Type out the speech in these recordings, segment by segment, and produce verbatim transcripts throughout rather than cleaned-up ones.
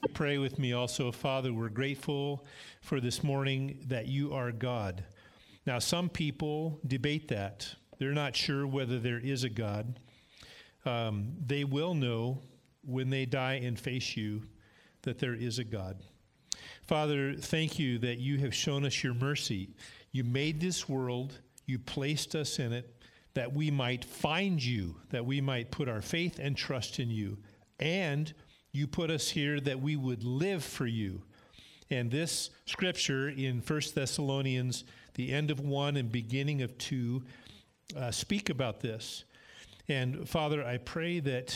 Pray with me also. Father, we're grateful for this morning that you are God. Now, some people debate that. They're not sure whether there is a God. Um, they will know when they die and face you that there is a God. Father, thank you that you have shown us your mercy. You made this world, you placed us in it, that we might find you, that we might put our faith and trust in you. And you put us here that we would live for you. And this scripture in First Thessalonians, the end of one and beginning of two, uh, speak about this. And Father, I pray that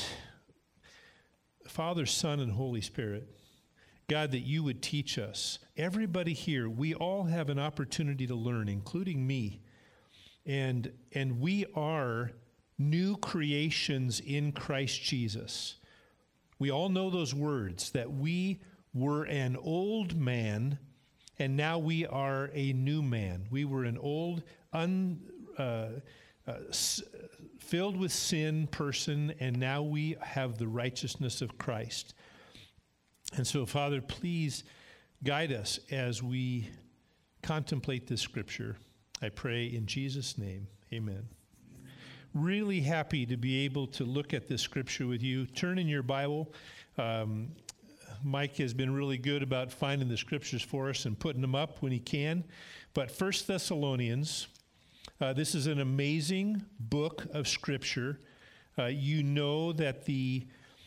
Father, Son, and Holy Spirit, God, that you would teach us. Everybody here, we all have an opportunity to learn, including me. And, and we are new creations in Christ Jesus. We all know those words, that we were an old man, and now we are a new man. We were an old, un, uh, uh, s- filled with sin person, and now we have the righteousness of Christ. And so, Father, please guide us as we contemplate this scripture. I pray in Jesus' name, amen. Really happy to be able to look at this scripture with you. Turn in your Bible. Um, Mike has been really good about finding the scriptures for us and putting them up when he can. But First Thessalonians, uh, this is an amazing book of scripture. Uh, you know that the,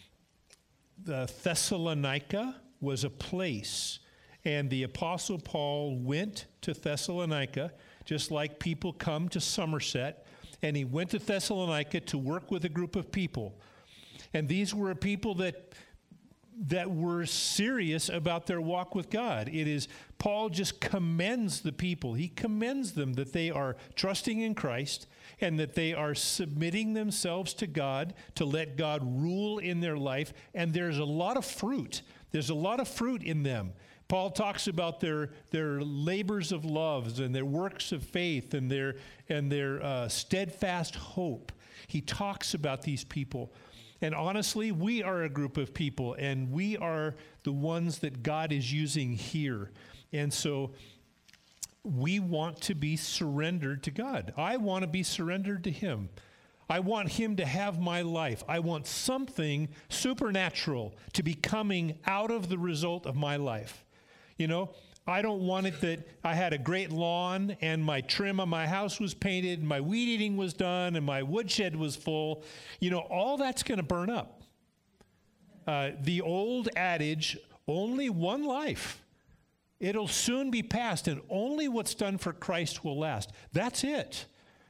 the Thessalonica was a place, and the Apostle Paul went to Thessalonica, just like people come to Somerset. And he went to Thessalonica to work with a group of people. And these were people that that were serious about their walk with God. It is, Paul just commends the people. He commends them that they are trusting in Christ and that they are submitting themselves to God to let God rule in their life. And there's a lot of fruit. There's a lot of fruit in them. Paul talks about their their labors of love and their works of faith and their and their uh, steadfast hope. He talks about these people. And honestly, we are a group of people, and we are the ones that God is using here. And so we want to be surrendered to God. I want to be surrendered to him. I want him to have my life. I want something supernatural to be coming out of the result of my life. You know, I don't want it that I had a great lawn and my trim on my house was painted, and my weed eating was done, and my woodshed was full. You know, all that's going to burn up. Uh, the old adage, only one life. It'll soon be past, and only what's done for Christ will last. That's it.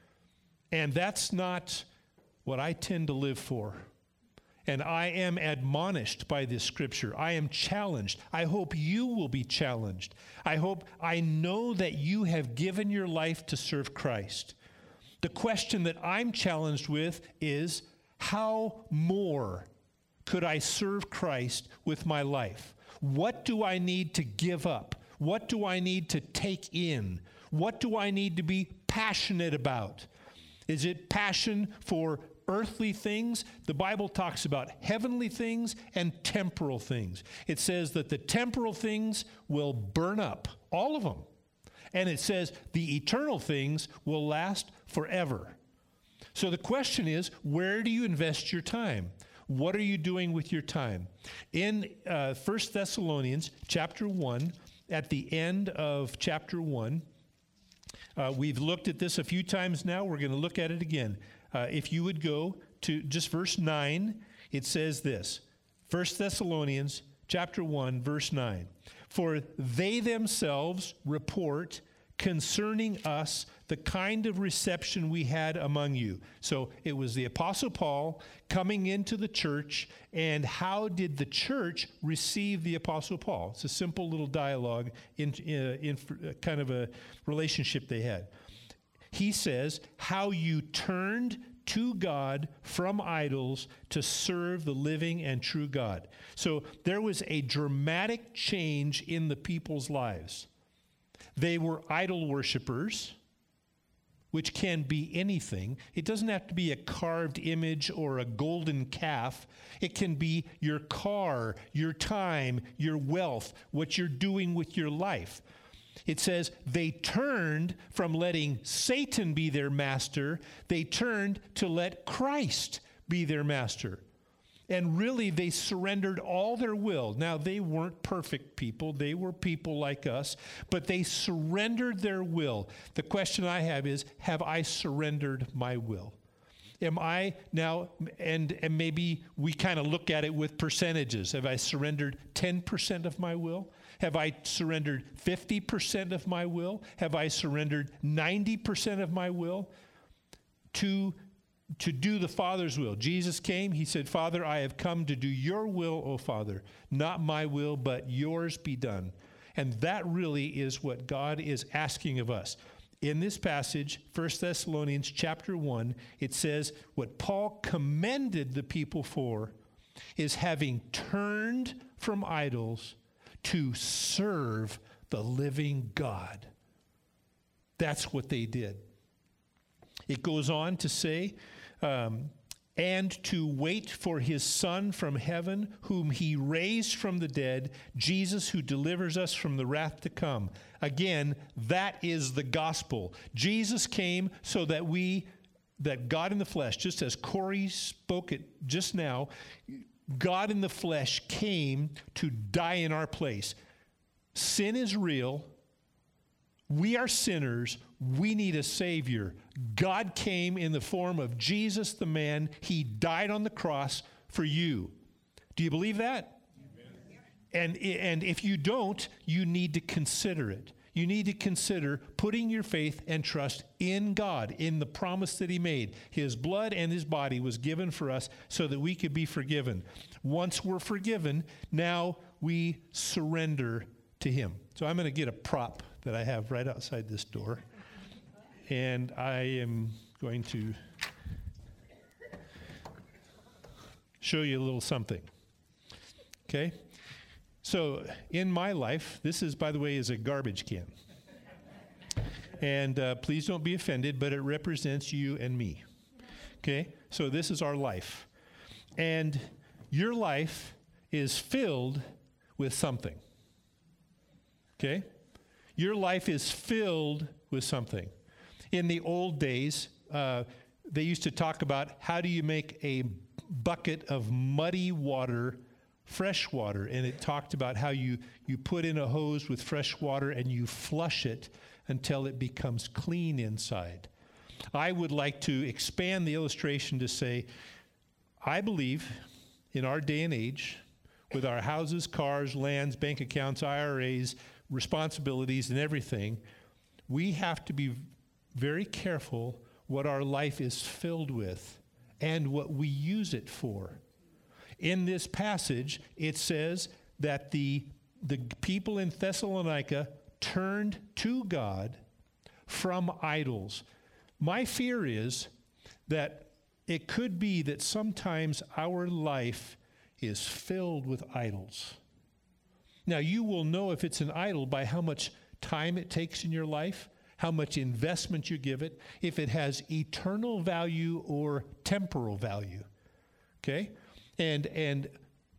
And that's not what I tend to live for. And I am admonished by this scripture. I am challenged. I hope you will be challenged. I hope, I know that you have given your life to serve Christ. The question that I'm challenged with is, how more could I serve Christ with my life? What do I need to give up? What do I need to take in? What do I need to be passionate about? Is it passion for earthly things? The Bible talks about heavenly things and temporal things. It says that the temporal things will burn up, all of them. And it says the eternal things will last forever. So the question is, where do you invest your time? What are you doing with your time? In uh, First Thessalonians chapter one, at the end of chapter one, uh, we've looked at this a few times now. We're going to look at it again. Uh, if you would go to just verse nine, it says this, First Thessalonians chapter one, verse nine. For they themselves report concerning us the kind of reception we had among you. So it was the Apostle Paul coming into the church, and how did the church receive the Apostle Paul? It's a simple little dialogue in, in, in kind of a relationship they had. He says, how you turned to God from idols to serve the living and true God. So there was a dramatic change in the people's lives. They were idol worshipers, which can be anything. It doesn't have to be a carved image or a golden calf. It can be your car, your time, your wealth, what you're doing with your life. It says they turned from letting Satan be their master. They turned to let Christ be their master. And really, they surrendered all their will. Now, they weren't perfect people. They were people like us, but they surrendered their will. The question I have is, have I surrendered my will? Am I now, and, and maybe we kind of look at it with percentages. Have I surrendered ten percent of my will? Have I surrendered fifty percent of my will? Have I surrendered ninety percent of my will to to do the Father's will? Jesus came, he said, Father, I have come to do your will, O Father, not my will, but yours be done. And that really is what God is asking of us. In this passage, First Thessalonians chapter one, it says what Paul commended the people for is having turned from idols to serve the living God. That's what they did. It goes on to say, um, and to wait for his Son from heaven, whom he raised from the dead, Jesus, who delivers us from the wrath to come. Again, that is the gospel. Jesus came so that we, that God in the flesh, just as Corey spoke it just now, God in the flesh came to die in our place. Sin is real. We are sinners. We need a Savior. God came in the form of Jesus the man. He died on the cross for you. Do you believe that? Amen. And, and if you don't, you need to consider it. You need to consider putting your faith and trust in God, in the promise that he made. His blood and his body was given for us so that we could be forgiven. Once we're forgiven, now we surrender to him. So I'm going to get a prop that I have right outside this door. And I am going to show you a little something. Okay? So in my life, this is, by the way, is a garbage can. And uh, please don't be offended, but it represents you and me. Okay? So this is our life. And your life is filled with something. Okay? Your life is filled with something. In the old days, uh, they used to talk about how do you make a bucket of muddy water fresh water, and it talked about how you, you put in a hose with fresh water and you flush it until it becomes clean inside. I would like to expand the illustration to say, I believe in our day and age, with our houses, cars, lands, bank accounts, I R As, responsibilities, and everything, we have to be very careful what our life is filled with and what we use it for. In this passage, it says that the, the people in Thessalonica turned to God from idols. My fear is that it could be that sometimes our life is filled with idols. Now, you will know if it's an idol by how much time it takes in your life, how much investment you give it, if it has eternal value or temporal value. Okay? And and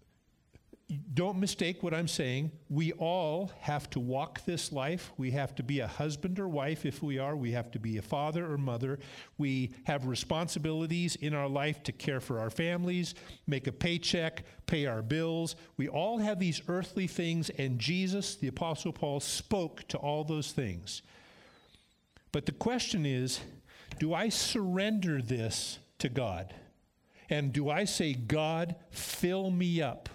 don't mistake what I'm saying. We all have to walk this life. We have to be a husband or wife if we are. We have to be a father or mother. We have responsibilities in our life to care for our families, make a paycheck, pay our bills. We all have these earthly things, and Jesus, the Apostle Paul, spoke to all those things. But the question is, do I surrender this to God? And do I say, God, fill me up?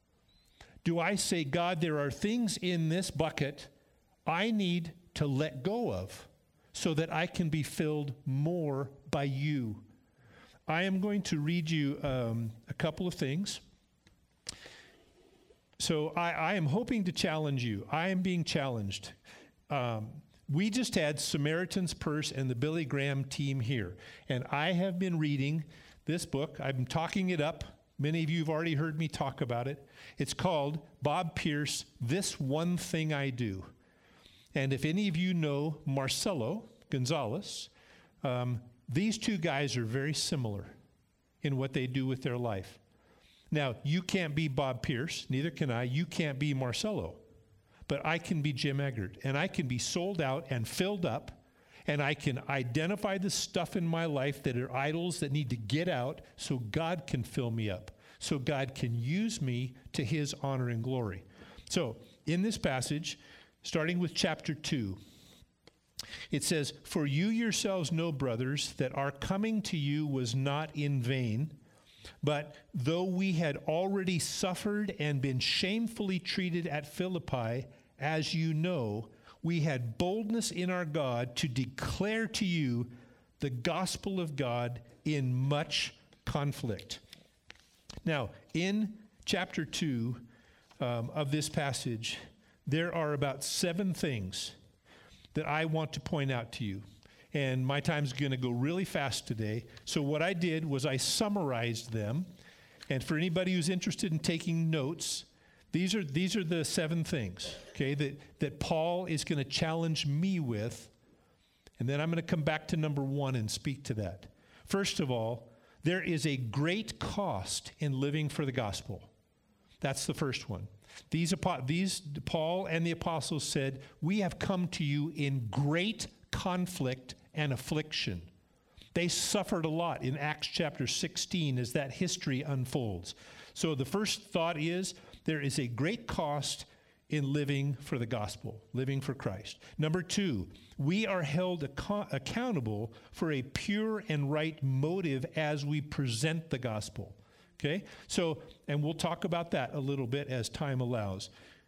Do I say, God, there are things in this bucket I need to let go of so that I can be filled more by you? I am going to read you um, a couple of things. So I, I am hoping to challenge you. I am being challenged. Um, we just had Samaritan's Purse and the Billy Graham team here. And I have been reading this book. I'm talking it up. Many of you have already heard me talk about it. It's called Bob Pierce, This One Thing I Do. And if any of you know Marcelo Gonzalez, Um, these two guys are very similar in what they do with their life. Now, you can't be Bob Pierce, neither can I. You can't be Marcelo. But I can be Jim Eggert, and I can be sold out and filled up, and I can identify the stuff in my life that are idols that need to get out so God can fill me up, so God can use me to his honor and glory. So, in this passage, starting with chapter two, it says, "For you yourselves know, brothers, that our coming to you was not in vain. But though we had already suffered and been shamefully treated at Philippi, as you know, we had boldness in our God to declare to you the gospel of God in much conflict." Now, in chapter two um, of this passage, there are about seven things that I want to point out to you. And my time's going to go really fast today. So what I did was I summarized them. And for anybody who's interested in taking notes, these are these are the seven things, okay, that, that Paul is going to challenge me with. And then I'm going to come back to number one and speak to that. First of all, there is a great cost in living for the gospel. That's the first one. These, these Paul and the apostles said, "We have come to you in great conflict and affliction." They suffered a lot in Acts chapter sixteen as that history unfolds. So the first thought is there is a great cost in living for the gospel, living for Christ. Number two, we are held ac- accountable for a pure and right motive as we present the gospel. Okay? So, and we'll talk about that a little bit as time allows.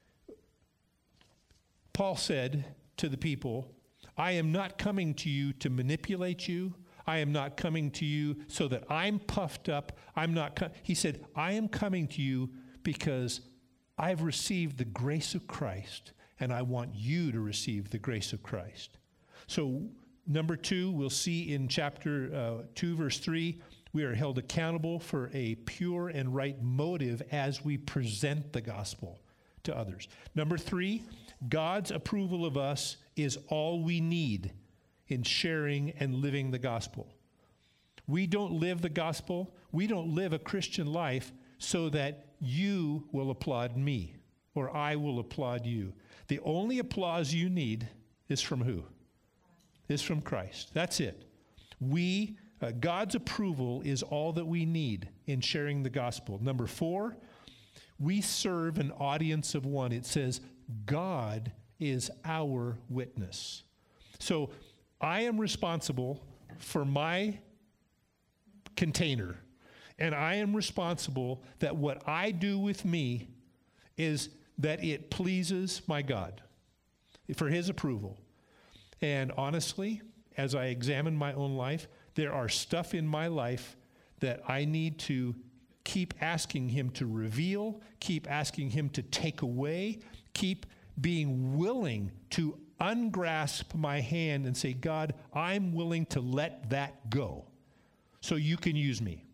Paul said to the people, "I am not coming to you to manipulate you. I am not coming to you so that I'm puffed up. I'm not." Co-. He said, "I am coming to you because I've received the grace of Christ, and I want you to receive the grace of Christ." So, number two, we'll see in chapter uh, two, verse three, we are held accountable for a pure and right motive as we present the gospel to others. Number three, God's approval of us is all we need in sharing and living the gospel. We don't live the gospel, we don't live a Christian life so that you will applaud me or I will applaud you. The only applause you need is from who? Is from Christ. That's it. We, uh, God's approval is all that we need in sharing the gospel. Number four, we serve an audience of one. It says, God is our witness. So I am responsible for my container, and I am responsible that what I do with me is that it pleases my God for his approval. And honestly, as I examine my own life, there are stuff in my life that I need to keep asking him to reveal, keep asking him to take away, keep being willing to ungrasp my hand and say, "God, I'm willing to let that go so you can use me."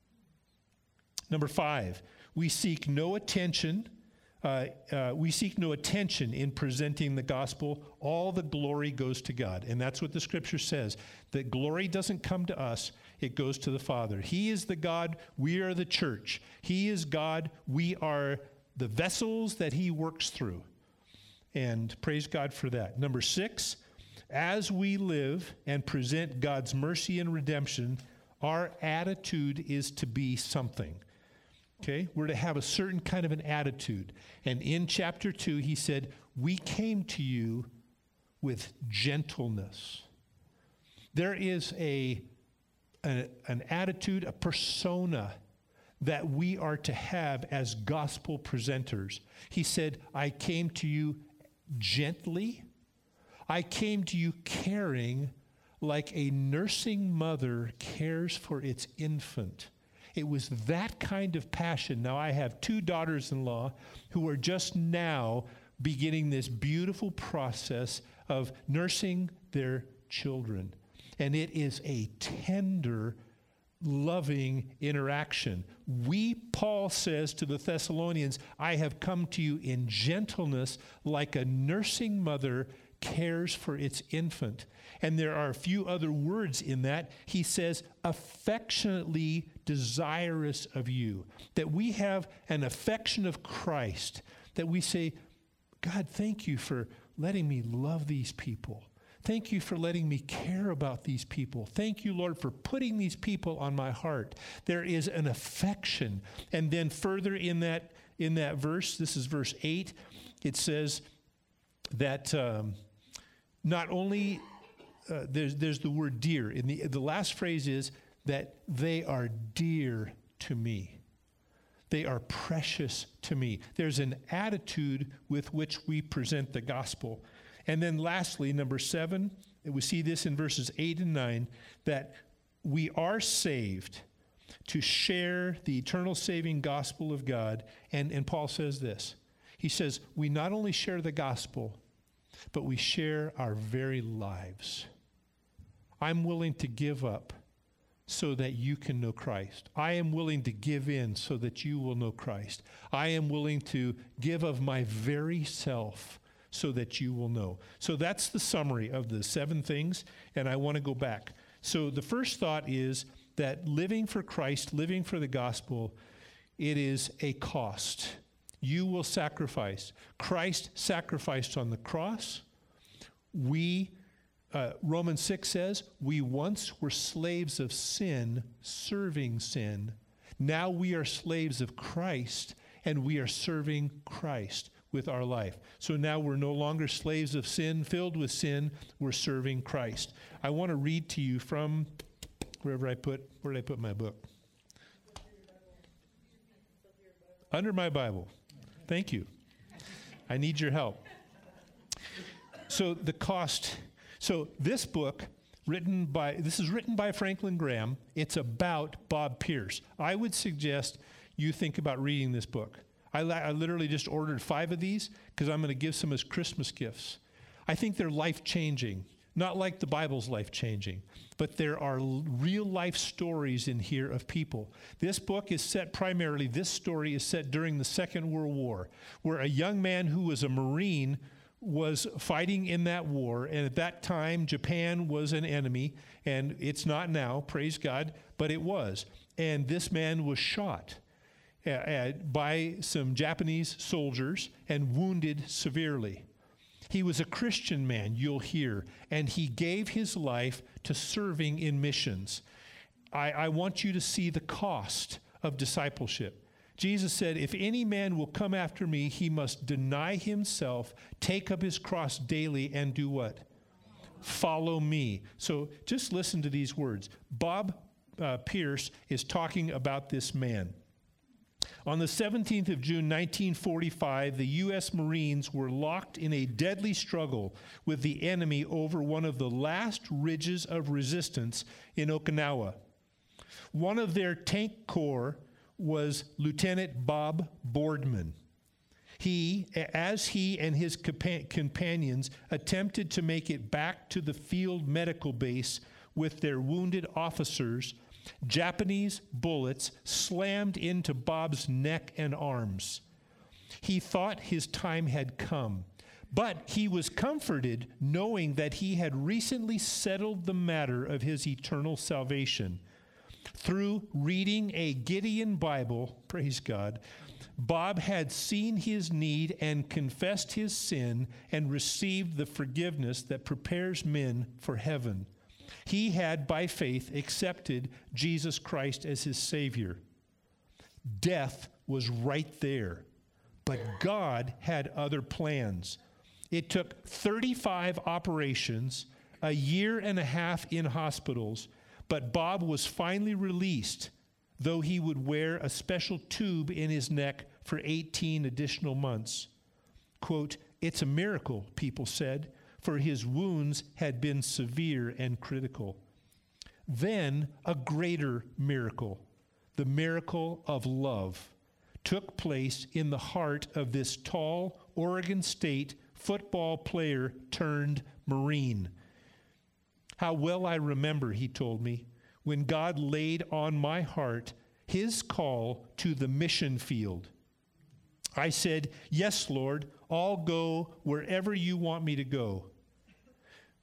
Number five, we seek no attention. Uh, uh, we seek no attention in presenting the gospel. All the glory goes to God. And that's what the scripture says, that glory doesn't come to us, it goes to the Father. He is the God, we are the church. He is God, we are the vessels that he works through. And praise God for that. Number six, as we live and present God's mercy and redemption, our attitude is to be something. Okay? We're to have a certain kind of an attitude. And in chapter two, he said, "We came to you with gentleness." There is a, a an attitude, a persona that we are to have as gospel presenters. He said, "I came to you gently. I came to you caring like a nursing mother cares for its infant." It was that kind of passion. Now, I have two daughters-in-law who are just now beginning this beautiful process of nursing their children. And it is a tender, loving interaction. We, Paul says to the Thessalonians, "I have come to you in gentleness like a nursing mother cares for its infant. And there are a few other words in that. He says, affectionately desirous of you. That we have an affection of Christ. That we say, God, thank you for letting me love these people. Thank you for letting me care about these people. Thank you, Lord, for putting these people on my heart. There is an affection. And then further in that, in that verse, this is verse eight, it says that um, not only... Uh, there's there's the word dear. In the the last phrase is that they are dear to me. They are precious to me. There's an attitude with which we present the gospel. And then lastly, number seven, we see this in verses eight and nine, that we are saved to share the eternal saving gospel of God. And, and Paul says this. He says, we not only share the gospel, but we share our very lives. I'm willing to give up so that you can know Christ. I am willing to give in so that you will know Christ. I am willing to give of my very self so that you will know. So that's the summary of the seven things, and I want to go back. So the first thought is that living for Christ, living for the gospel, it is a cost. You will sacrifice. Christ sacrificed on the cross. We Uh, Romans six says, we once were slaves of sin, serving sin. Now we are slaves of Christ, and we are serving Christ with our life. So now we're no longer slaves of sin, filled with sin. We're serving Christ. I want to read to you from wherever I put, where did I put my book? Under my Bible. Thank you. I need your help. So the cost... So this book, written by, this is written by Franklin Graham. It's about Bob Pierce. I would suggest you think about reading this book. I, la- I literally just ordered five of these because I'm going to give some as Christmas gifts. I think they're life-changing, not like the Bible's life-changing, but there are l- real-life stories in here of people. This book is set primarily, this story is set during the Second World War, where a young man who was a Marine was fighting in that war, and at that time, Japan was an enemy, and it's not now, praise God, but it was. And this man was shot uh, uh, by some Japanese soldiers and wounded severely. He was a Christian man, you'll hear, and he gave his life to serving in missions. I, I want you to see the cost of discipleship. Jesus said, if any man will come after me, he must deny himself, take up his cross daily, and do what? Follow me. So just listen to these words. Bob uh, Pierce is talking about this man. On the seventeenth of June, nineteen forty-five, the U S Marines were locked in a deadly struggle with the enemy over one of the last ridges of resistance in Okinawa. One of their tank corps was Lieutenant Bob Boardman. He, as he and his compa- companions attempted to make it back to the field medical base with their wounded officers, Japanese bullets slammed into Bob's neck and arms. He thought his time had come, but he was comforted knowing that he had recently settled the matter of his eternal salvation. Through reading a Gideon Bible, praise God, Bob had seen his need and confessed his sin and received the forgiveness that prepares men for heaven. He had, by faith, accepted Jesus Christ as his Savior. Death was right there, but God had other plans. It took thirty-five operations, a year and a half in hospitals, but Bob was finally released, though he would wear a special tube in his neck for eighteen additional months. Quote, it's a miracle, people said, for his wounds had been severe and critical. Then a greater miracle, the miracle of love, took place in the heart of this tall Oregon State football player turned Marine. How well I remember, he told me, when God laid on my heart his call to the mission field. I said, yes, Lord, I'll go wherever you want me to go.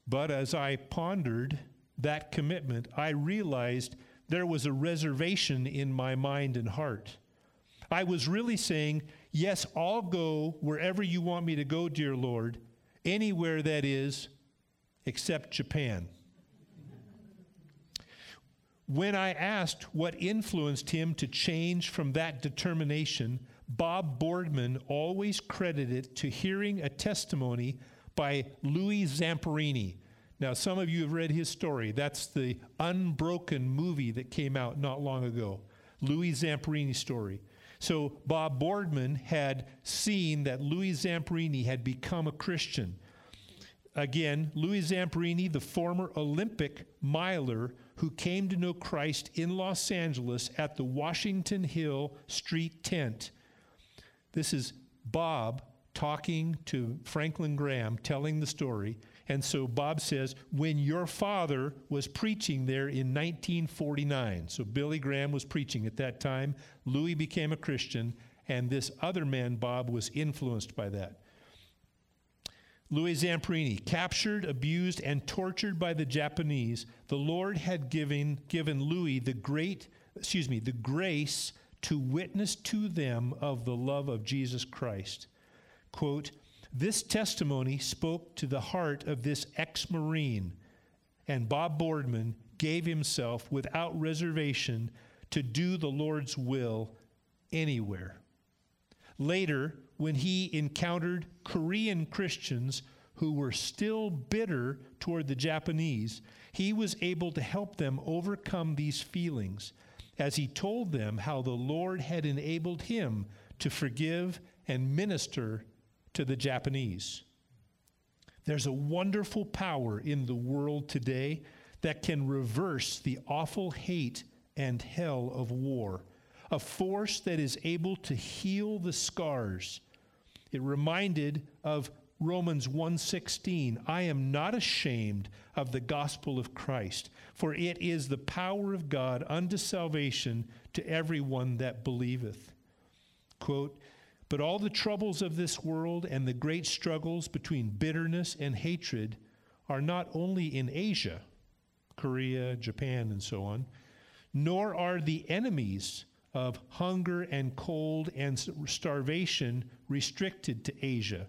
But as I pondered that commitment, I realized there was a reservation in my mind and heart. I was really saying, yes, I'll go wherever you want me to go, dear Lord, anywhere that is, except Japan. When I asked what influenced him to change from that determination, Bob Boardman always credited it to hearing a testimony by Louis Zamperini. Now, some of you have read his story. That's the Unbroken movie that came out not long ago. Louis Zamperini's story. So Bob Boardman had seen that Louis Zamperini had become a Christian. Again, Louis Zamperini, the former Olympic miler who came to know Christ in Los Angeles at the Washington Hill Street tent. This is Bob talking to Franklin Graham, telling the story. And so Bob says, when your father was preaching there in nineteen forty-nine, so Billy Graham was preaching at that time, Louis became a Christian, and this other man, Bob, was influenced by that. Louis Zamperini, captured, abused, and tortured by the Japanese, the Lord had given, given Louis the great, excuse me, the grace to witness to them of the love of Jesus Christ. Quote, this testimony spoke to the heart of this ex-Marine, and Bob Boardman gave himself without reservation to do the Lord's will anywhere. Later, when he encountered Korean Christians who were still bitter toward the Japanese, he was able to help them overcome these feelings as he told them how the Lord had enabled him to forgive and minister to the Japanese. There's a wonderful power in the world today that can reverse the awful hate and hell of war, a force that is able to heal the scars. It reminded of Romans one sixteen, I am not ashamed of the gospel of Christ, for it is the power of God unto salvation to everyone that believeth. Quote, but all the troubles of this world and the great struggles between bitterness and hatred are not only in Asia, Korea, Japan, and so on, nor are the enemies of hunger and cold and starvation restricted to Asia.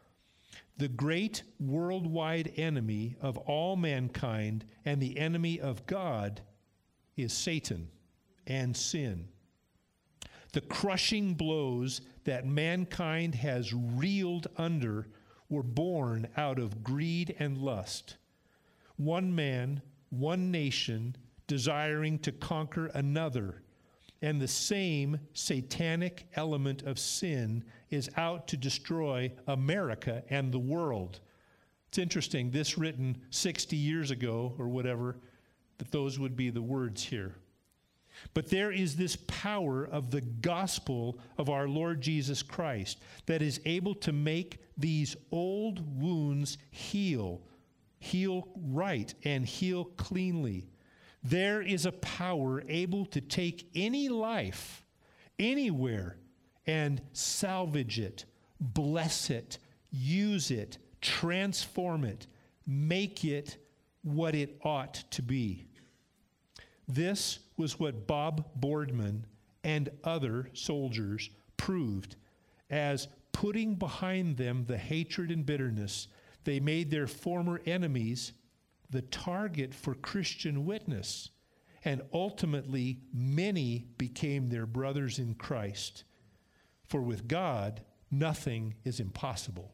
The great worldwide enemy of all mankind and the enemy of God is Satan and sin. The crushing blows that mankind has reeled under were born out of greed and lust. One man, one nation, desiring to conquer another, and the same satanic element of sin is out to destroy America and the world. It's interesting, this written sixty years ago or whatever, that those would be the words here. But there is this power of the gospel of our Lord Jesus Christ that is able to make these old wounds heal, heal right, and heal cleanly. There is a power able to take any life, anywhere, and salvage it, bless it, use it, transform it, make it what it ought to be. This was what Bob Boardman and other soldiers proved, as putting behind them the hatred and bitterness, they made their former enemies the target for Christian witness, and ultimately many became their brothers in Christ. For with God, nothing is impossible.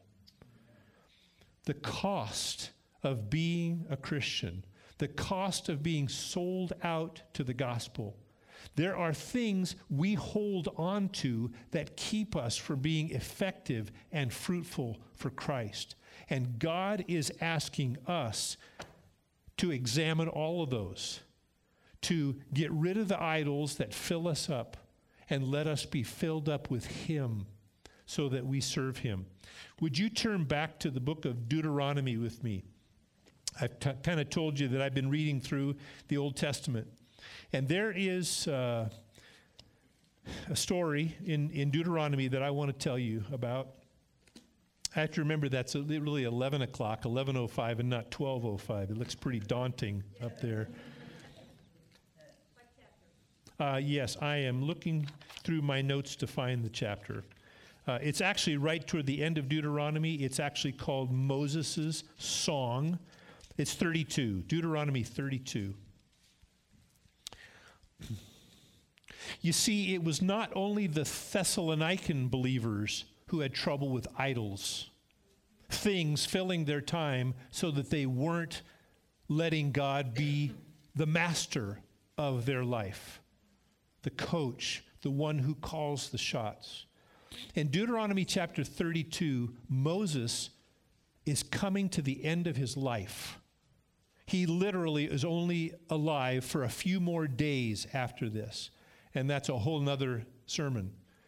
The cost of being a Christian, the cost of being sold out to the gospel. There are things we hold on to that keep us from being effective and fruitful for Christ. And God is asking us to examine all of those, to get rid of the idols that fill us up, and let us be filled up with Him so that we serve Him. Would you turn back to the book of Deuteronomy with me? I've t- kind of told you that I've been reading through the Old Testament. And there is uh, a story in, in Deuteronomy that I want to tell you about. I have to remember that's really eleven o'clock, eleven oh five, and not twelve oh five. It looks pretty daunting up there. Uh, yes, I am looking through my notes to find the chapter. Uh, it's actually right toward the end of Deuteronomy. It's actually called Moses' Song. It's thirty-two, Deuteronomy thirty-two. You see, it was not only the Thessalonican believers who had trouble with idols, things filling their time so that they weren't letting God be the master of their life, the coach, the one who calls the shots. In Deuteronomy chapter thirty-two, Moses is coming to the end of his life. He literally is only alive for a few more days after this. And that's a whole nother sermon.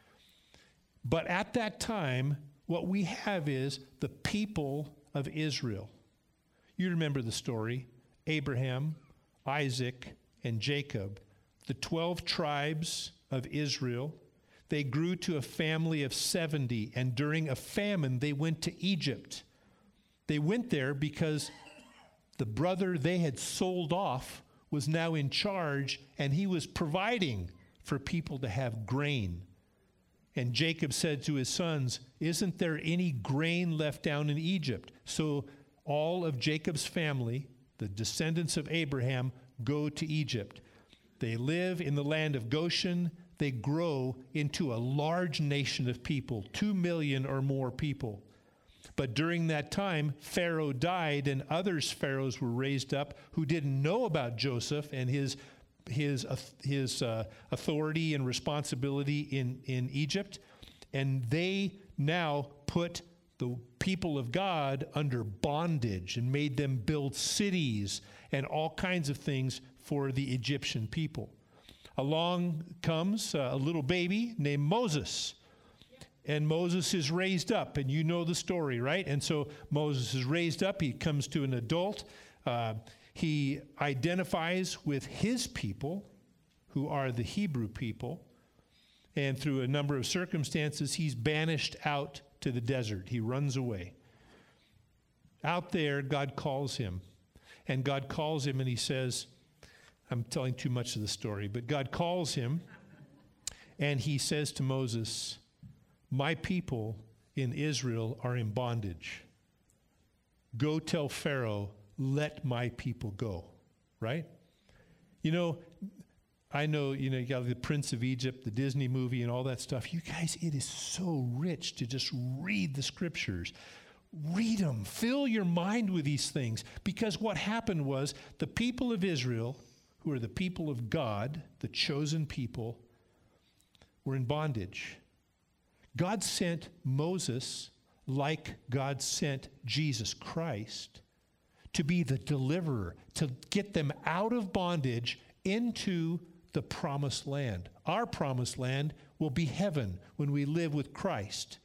But at that time, what we have is the people of Israel. You remember the story. Abraham, Isaac, and Jacob, the twelve tribes of Israel. They grew to a family of seventy, and during a famine, they went to Egypt. They went there because the brother they had sold off was now in charge, and he was providing for people to have grain. And Jacob said to his sons, "Isn't there any grain left down in Egypt?" So all of Jacob's family, the descendants of Abraham, go to Egypt. They live in the land of Goshen. They grow into a large nation of people, two million or more people. But during that time, Pharaoh died, and other pharaohs were raised up who didn't know about Joseph and his his his uh, authority and responsibility in, in Egypt. And they now put the people of God under bondage and made them build cities and all kinds of things for the Egyptian people. Along comes uh, a little baby named Moses. And Moses is raised up, and you know the story, right? And so Moses is raised up. He comes to an adult. Uh, he identifies with his people, who are the Hebrew people. And through a number of circumstances, he's banished out to the desert. He runs away. Out there, God calls him. And God calls him, and he says, I'm telling too much of the story, but God calls him, and he says to Moses, "My people in Israel are in bondage. Go tell Pharaoh, let my people go." Right? You know, I know, you know, you got the Prince of Egypt, the Disney movie, and all that stuff. You guys, it is so rich to just read the scriptures. Read them. Fill your mind with these things. Because what happened was the people of Israel, who are the people of God, the chosen people, were in bondage. God sent Moses, like God sent Jesus Christ, to be the deliverer, to get them out of bondage into the promised land. Our promised land will be heaven when we live with Christ.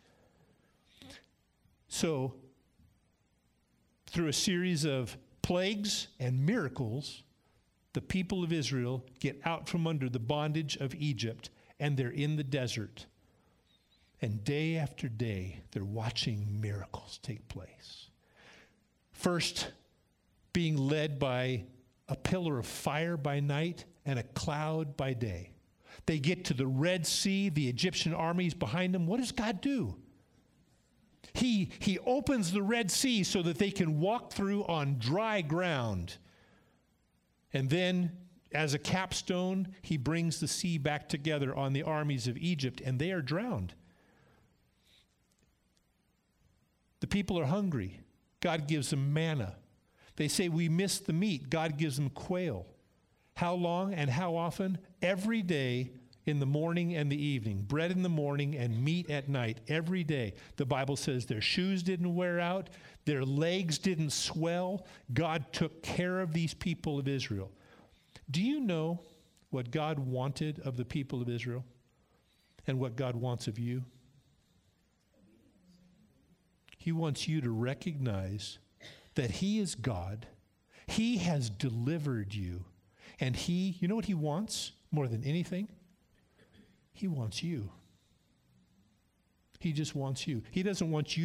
So, through a series of plagues and miracles, the people of Israel get out from under the bondage of Egypt, and they're in the desert. And day after day, they're watching miracles take place. First, being led by a pillar of fire by night and a cloud by day. They get to the Red Sea, the Egyptian armies behind them. What does God do? He, he opens the Red Sea so that they can walk through on dry ground. And then, as a capstone, he brings the sea back together on the armies of Egypt, and they are drowned. The people are hungry. God gives them manna. They say, we missed the meat. God gives them quail. How long and how often? Every day in the morning and the evening. Bread in the morning and meat at night. Every day. The Bible says their shoes didn't wear out. Their legs didn't swell. God took care of these people of Israel. Do you know what God wanted of the people of Israel and what God wants of you? He wants you to recognize that he is God. He has delivered you. And he, you know what he wants more than anything? He wants you. He just wants you. He doesn't want you to be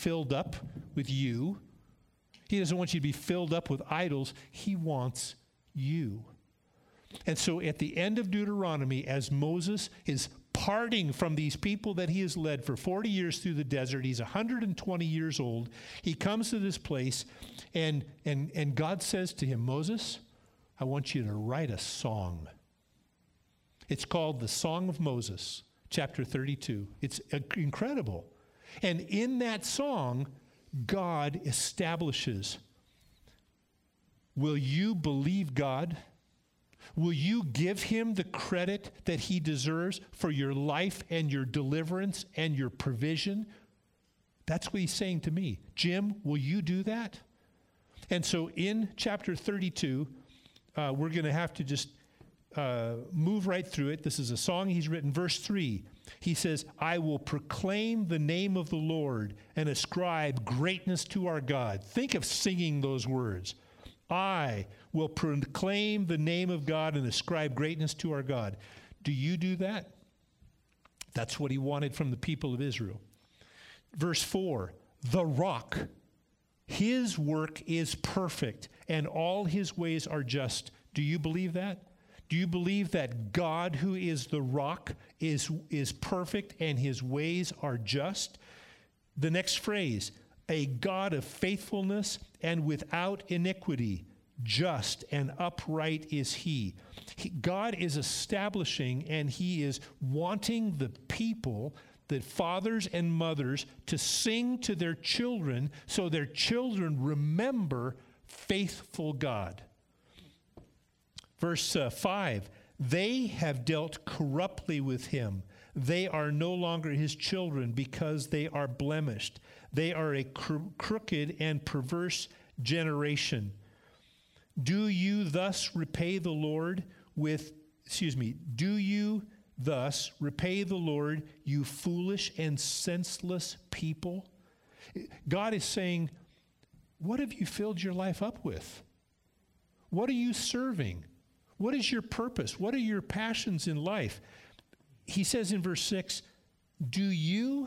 filled up with you. He doesn't want you to be filled up with idols. He wants you. And so at the end of Deuteronomy, as Moses is parting from these people that he has led for forty years through the desert, he's one hundred twenty years old. He comes to this place, and, and, and God says to him, Moses, I want you to write a song. It's called the Song of Moses, chapter thirty-two. It's incredible. And in that song, God establishes, will you believe God? Will you give him the credit that he deserves for your life and your deliverance and your provision? That's what he's saying to me. Jim, will you do that? And so in chapter thirty-two, uh, we're going to have to just uh, move right through it. This is a song he's written. Verse three, he says, I will proclaim the name of the Lord and ascribe greatness to our God. Think of singing those words. I will proclaim the name of God and ascribe greatness to our God. Do you do that? That's what he wanted from the people of Israel. Verse four, the rock, his work is perfect and all his ways are just. Do you believe that? Do you believe that God, who is the rock, is, is perfect and his ways are just? The next phrase, a God of faithfulness and without iniquity, just and upright is he. he. God is establishing and he is wanting the people, the fathers and mothers, to sing to their children so their children remember faithful God. Verse uh, five, they have dealt corruptly with him. They are no longer his children because they are blemished. They are a cro- crooked and perverse generation. Do you thus repay the Lord with, excuse me, do you thus repay the Lord, you foolish and senseless people? God is saying, what have you filled your life up with? What are you serving? What is your purpose? What are your passions in life? He says in verse six, do you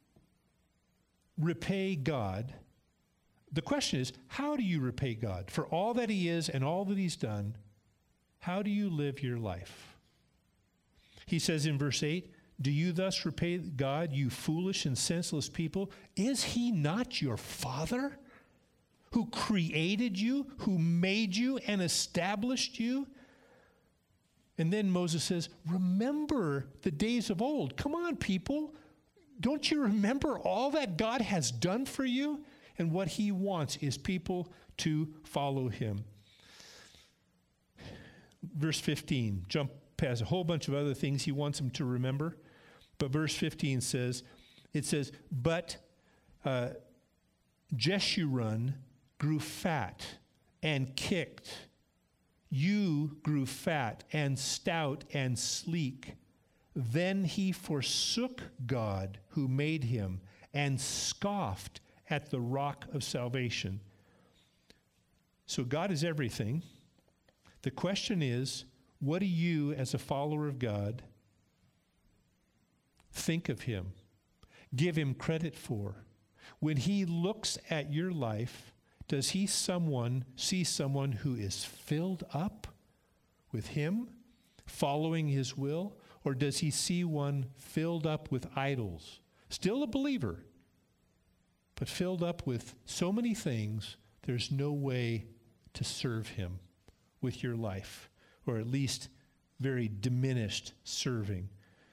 repay God? The question is, how do you repay God? For all that he is and all that he's done, how do you live your life? He says in verse eight, do you thus repay God, you foolish and senseless people? Is he not your Father who created you, who made you and established you? And then Moses says, remember the days of old. Come on, people. Don't you remember all that God has done for you? And what he wants is people to follow him. Verse fifteen, jump past a whole bunch of other things he wants them to remember. But verse fifteen says, it says, but uh, Jeshurun grew fat and kicked. You grew fat and stout and sleek. Then he forsook God who made him and scoffed at the rock of salvation. So God is everything. The question is, what do you as a follower of God think of him? Give him credit for? When he looks at your life, does he someone see someone who is filled up with him, following his will? Or does he see one filled up with idols? Still a believer, but filled up with so many things, there's no way to serve him with your life, or at least very diminished serving.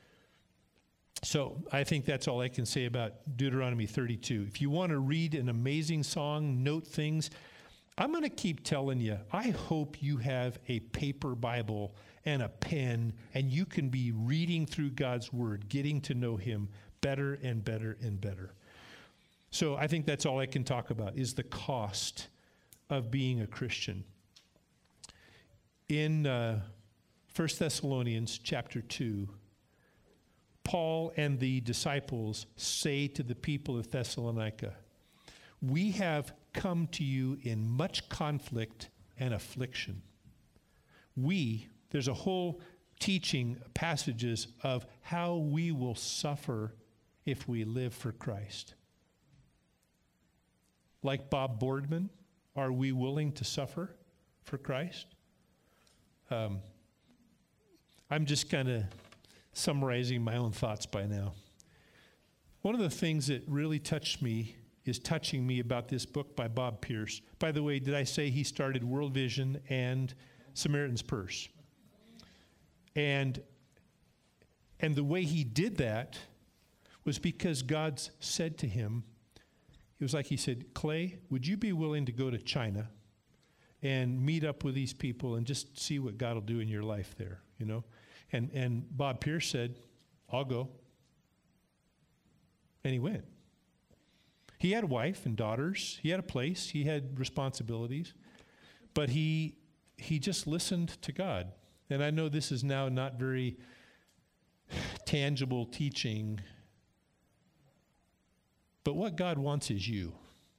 So I think that's all I can say about Deuteronomy thirty-two. If you want to read an amazing song, note things, I'm going to keep telling you, I hope you have a paper Bible and a pen, and you can be reading through God's word, getting to know him better and better and better. So I think that's all I can talk about, is the cost of being a Christian. In uh, First Thessalonians chapter two, Paul and the disciples say to the people of Thessalonica, we have come to you in much conflict and affliction. We, there's a whole teaching passages of how we will suffer if we live for Christ. like Bob Boardman, are we willing to suffer for Christ? Um, I'm just kind of summarizing my own thoughts by now. One of the things that really touched me is touching me about this book by Bob Pierce. By the way, did I say he started World Vision and Samaritan's Purse? And, and the way he did that was because God said to him, it was like he said, Clay, would you be willing to go to China and meet up with these people and just see what God will do in your life there, you know? And, and Bob Pierce said, I'll go. And he went. He had a wife and daughters. He had a place. He had responsibilities. But he he just listened to God. And I know this is now not very tangible teaching, but what God wants is you.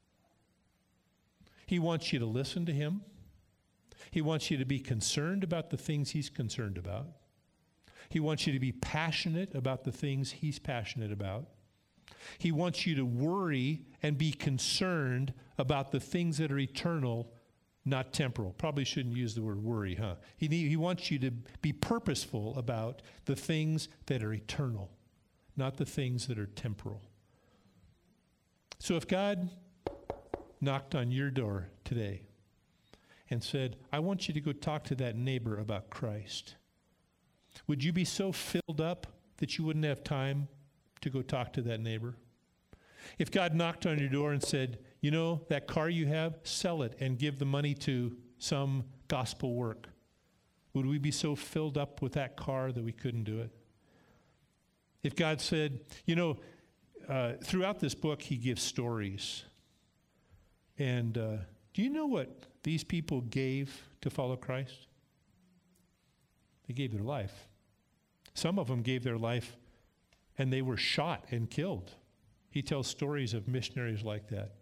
He wants you to listen to him. He wants you to be concerned about the things he's concerned about. He wants you to be passionate about the things he's passionate about. He wants you to worry and be concerned about the things that are eternal, not temporal. Probably shouldn't use the word worry, huh? He, need, he wants you to be purposeful about the things that are eternal, not the things that are temporal. So if God knocked on your door today and said, I want you to go talk to that neighbor about Christ, would you be so filled up that you wouldn't have time to go talk to that neighbor? If God knocked on your door and said, you know, that car you have, sell it and give the money to some gospel work, would we be so filled up with that car that we couldn't do it? If God said, you know, uh, throughout this book, he gives stories. And uh, do you know what these people gave to follow Christ? They gave their life. Some of them gave their life and they were shot and killed. He tells stories of missionaries like that.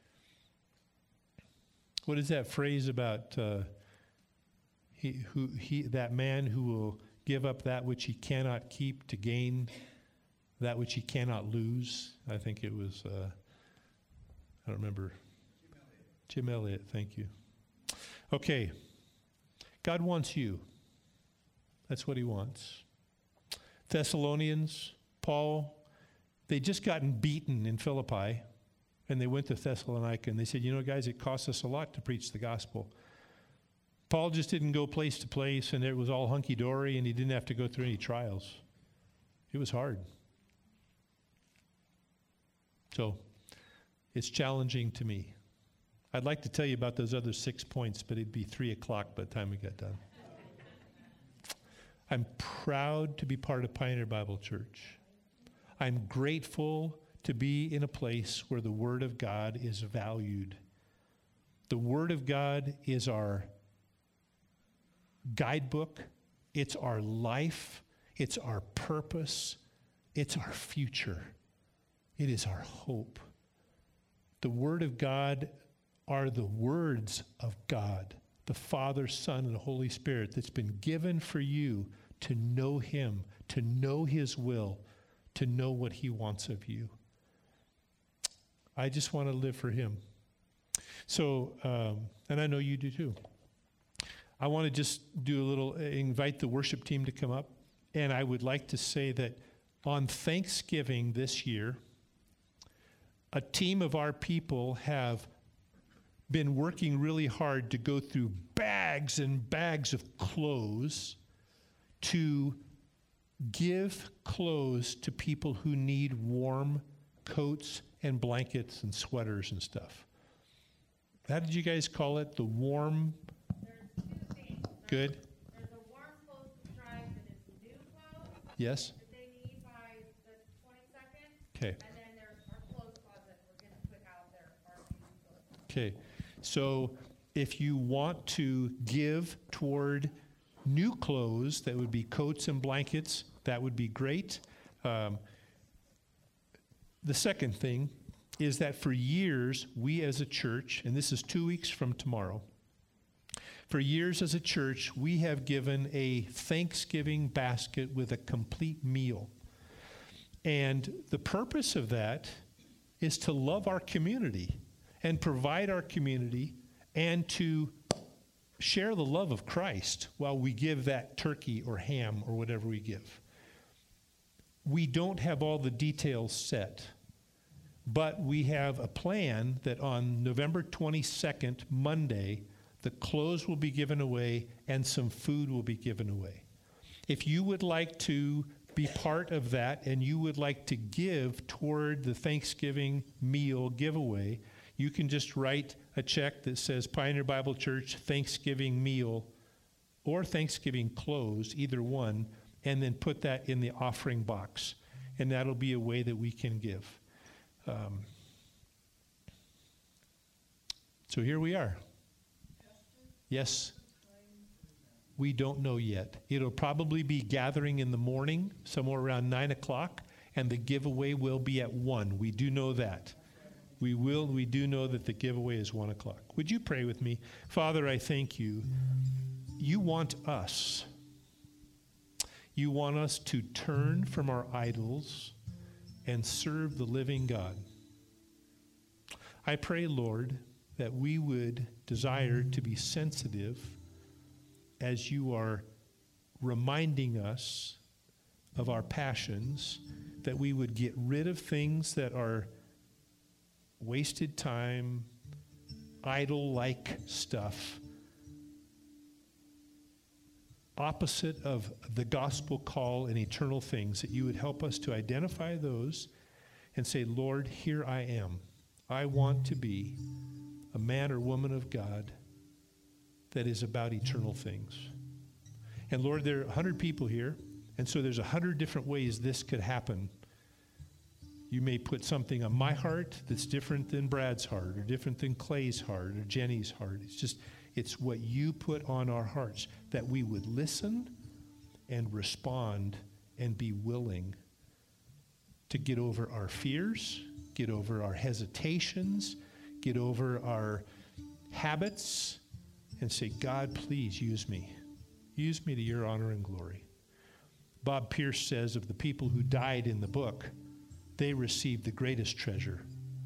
What is that phrase about uh, he, who, he, that man who will give up that which he cannot keep to gain that which he cannot lose? I think it was, uh, I don't remember. Jim Elliot. Jim Elliot, thank you. Okay, God wants you. That's what he wants. Thessalonians, Paul, they'd just gotten beaten in Philippi, and they went to Thessalonica, and they said, you know, guys, it costs us a lot to preach the gospel. Paul just didn't go place to place, and it was all hunky-dory, and he didn't have to go through any trials. It was hard. So, it's challenging to me. I'd like to tell you about those other six points, but it'd be three o'clock by the time we got done. I'm proud to be part of Pioneer Bible Church. I'm grateful to be in a place where the Word of God is valued. The Word of God is our guidebook. It's our life. It's our purpose. It's our future. It is our hope. The Word of God are the words of God, the Father, Son, and Holy Spirit that's been given for you to know him, to know his will, to know what he wants of you. I just want to live for him. So, um, and I know you do too. I want to just do a little, uh, invite the worship team to come up. And I would like to say that on Thanksgiving this year, a team of our people have been working really hard to go through bags and bags of clothes to give clothes to people who need warm coats and blankets and sweaters and stuff. How did you guys call it? The warm? There's two things. Good. There's a warm clothes subscribe that is new clothes Yes? that they need by the twenty-second. Okay. And then there's our clothes closet. We're going to put out there our used clothes. Okay. So if you want to give toward new clothes, that would be coats and blankets, that would be great. Um, the second thing is that for years, we as a church, and this is two weeks from tomorrow, for years as a church, we have given a Thanksgiving basket with a complete meal. And the purpose of that is to love our community and provide our community and to share the love of Christ while we give that turkey or ham or whatever we give. We don't have all the details set, but we have a plan that on November twenty-second, Monday, the clothes will be given away and some food will be given away. If you would like to be part of that and you would like to give toward the Thanksgiving meal giveaway, you can just write a check that says Pioneer Bible Church Thanksgiving meal or Thanksgiving clothes, either one, and then put that in the offering box. And that'll be a way that we can give. Um, so here we are. Yes. We don't know yet. It'll probably be gathering in the morning, somewhere around nine o'clock, and the giveaway will be at one. We do know that. We will, we do know that the giveaway is one o'clock. Would you pray with me? Father, I thank you. You want us. You want us to turn from our idols and serve the living God. I pray, Lord, that we would desire to be sensitive as you are reminding us of our passions, that we would get rid of things that are wasted time, idol-like stuff, opposite of the gospel call and eternal things, that you would help us to identify those and say, Lord, here I am. I want to be a man or woman of God that is about eternal things. And Lord, there are a hundred people here, and so there's a hundred different ways this could happen. You may put something on my heart that's different than Brad's heart, or different than Clay's heart, or Jenny's heart. It's just, it's what you put on our hearts, that we would listen and respond and be willing to get over our fears, get over our hesitations, get over our habits, and say, God, please use me. Use me to your honor and glory. Bob Pierce says of the people who died in the book, they received the greatest treasure.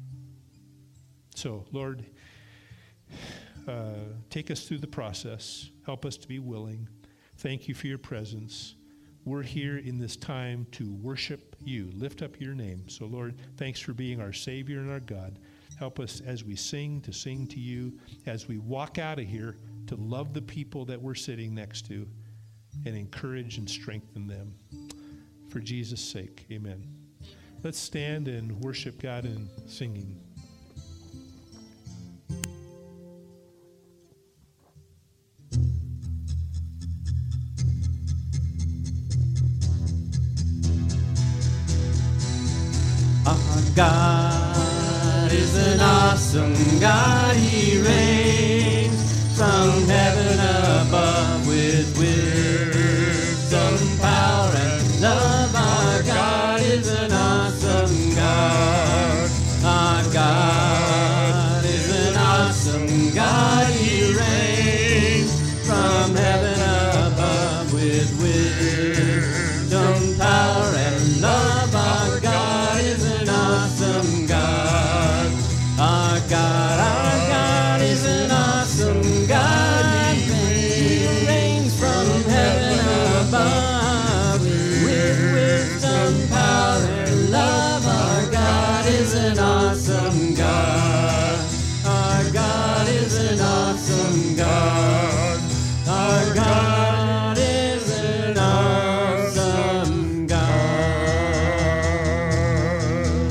So, Lord, uh, take us through the process. Help us to be willing. Thank you for your presence. We're here in this time to worship you, lift up your name. So, Lord, thanks for being our Savior and our God. Help us as we sing to sing to you, as we walk out of here to love the people that we're sitting next to and encourage and strengthen them. For Jesus' sake, amen. Let's stand and worship God in singing. Our God is an awesome God. He reigns from heaven above with wisdom, power, and love. Our God is an awesome God. Our God is an awesome God. He reigns from heaven above with wisdom, power, and love. Our God is an awesome God. Our God, our God is an awesome God. He reigns from heaven above with wisdom, power, and love. Our God is an awesome God. Our God is an awesome God. Our God is an awesome God.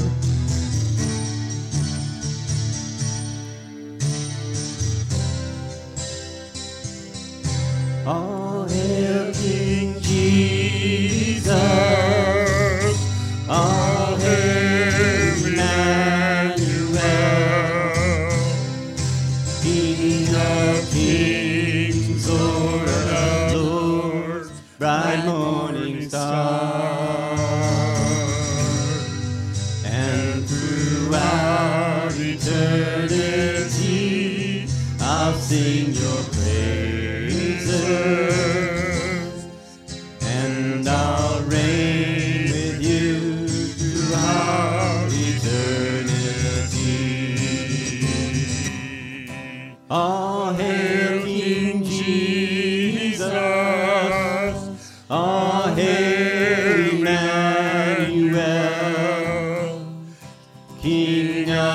All hail King Jesus. All hail Emmanuel. King of kings, Lord of lords, bright morning star. And throughout eternity, I'll sing your praises, and I'll reign with you throughout eternity.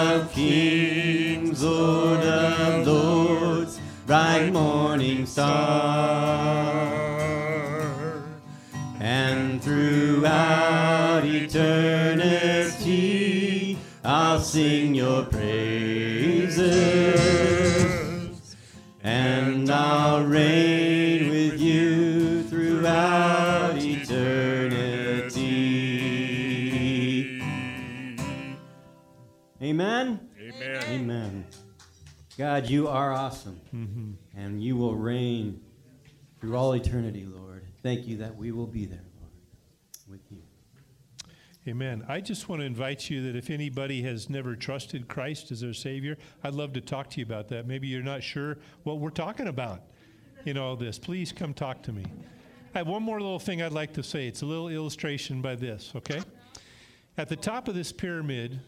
of kings, Lord of lords, bright morning star. And throughout eternity, I'll sing your praises, and I'll reign with you throughout eternity. Amen? Amen. Amen. God, you are awesome, Mm-hmm. and you will reign through all eternity, Lord. Thank you that we will be there, Lord, with you. Amen. I just want to invite you that if anybody has never trusted Christ as their Savior, I'd love to talk to you about that. Maybe you're not sure what we're talking about in all this. Please come talk to me. I have one more little thing I'd like to say. It's a little illustration by this, okay? At the top of this pyramid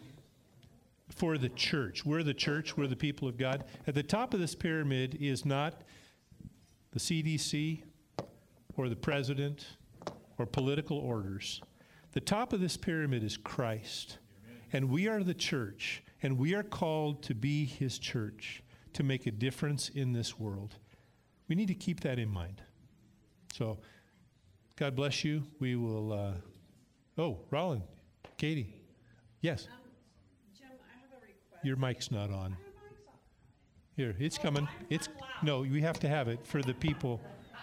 for the church, we're the church, we're the people of God. At the top of this pyramid is not the C D C or the president or political orders. The top of this pyramid is Christ, and we are the church, and we are called to be his church, to make a difference in this world. We need to keep that in mind. So, God bless you. We will, uh, oh, Roland, Katie, yes, Um, Jim, I have a request. your mic's not on. My mic's on. Here, it's Oh, coming. I'm- It's, I'm loud. no, we have to have it for the people.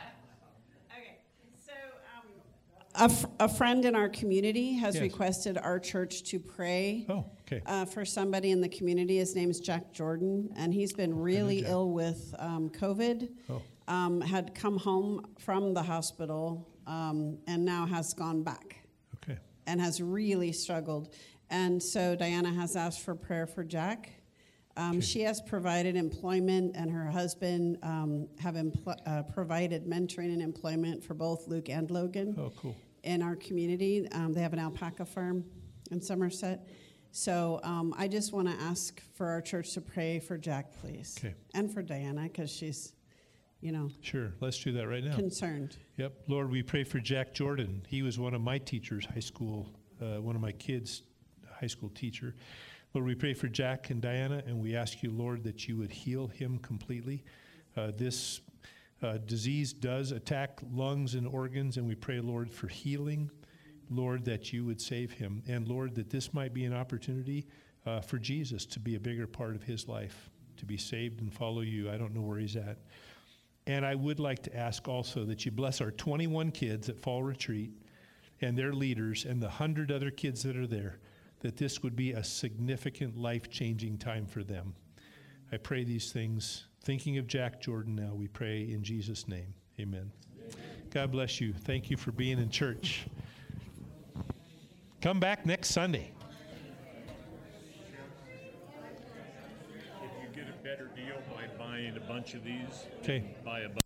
Okay, so, um, a, f- a friend in our community has Yes. requested our church to pray Oh, okay. uh, for somebody in the community. His name's Jack Jordan, and he's been really Jack. ill with um, COVID. Oh, Um, had come home from the hospital um, and now has gone back okay. and has really struggled. And so Diana has asked for prayer for Jack. Um, Okay. She has provided employment, and her husband um, have empl- uh, provided mentoring and employment for both Luke and Logan Oh, cool. in our community. Um, they have an alpaca farm in Somerset. So um, I just want to ask for our church to pray for Jack, please. Okay. And for Diana, because she's, you know, Sure, let's do that right now. concerned. Yep. Lord, we pray for Jack Jordan. He was one of my teachers, high school, uh, one of my kids' high school teacher. Lord, we pray for Jack and Diana, and we ask you, Lord, that you would heal him completely. Uh, this uh, disease does attack lungs and organs, and we pray, Lord, for healing. Lord, that you would save him. And Lord, that this might be an opportunity uh, for Jesus to be a bigger part of his life, to be saved and follow you. I don't know where he's at. And I would like to ask also that you bless our twenty-one kids at Fall Retreat and their leaders and the one hundred other kids that are there, that this would be a significant life-changing time for them. I pray these things, thinking of Jack Jordan now, we pray in Jesus' name. Amen. Amen. God bless you. Thank you for being in church. Come back next Sunday. If you get a better deal by buying a bunch of these, Okay. buy a bunch.